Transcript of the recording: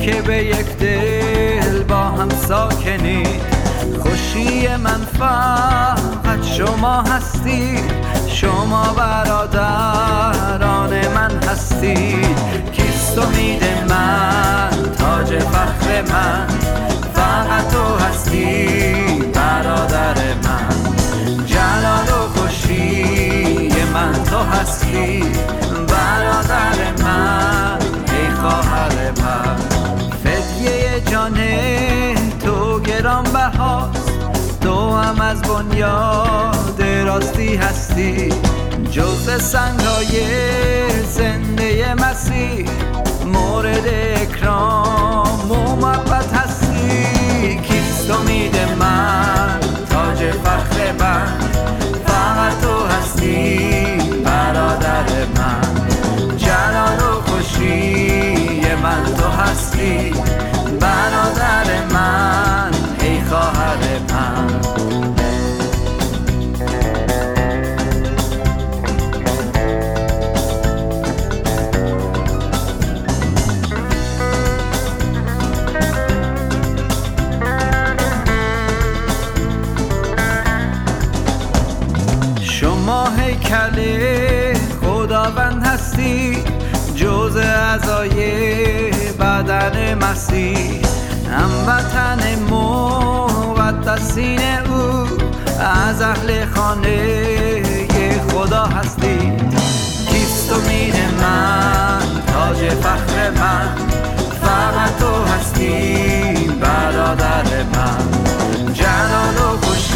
که به یک دل با هم ساکنید. خوشی من فقط شما هستید، شما برادران من هستید. کیست امید من، تاج فخر من؟ فقط تو هستی برادر من. جلال و خوشی من تو هستی برادر من، ای خواهر من. فدیه جان تو گرانبهاست، تو هم از بنیاد راستی هستی. جز سنگ‌های زنده مسیح مورد اکرام و محبت هستی. کیست امید من، تاج فخر من؟ فقط تو هستی برادر من. جلال و خوشی من تو هستی برادر من، ای خواهر من. شما هیکل خداوند هستی، جز اعضای بدن مسیح. هموطن مقدسین او، از اهل خانه خدا هستی. کیست امید من، تاج فخر من؟ فقط تو هستی برادر من. جلال و خوشی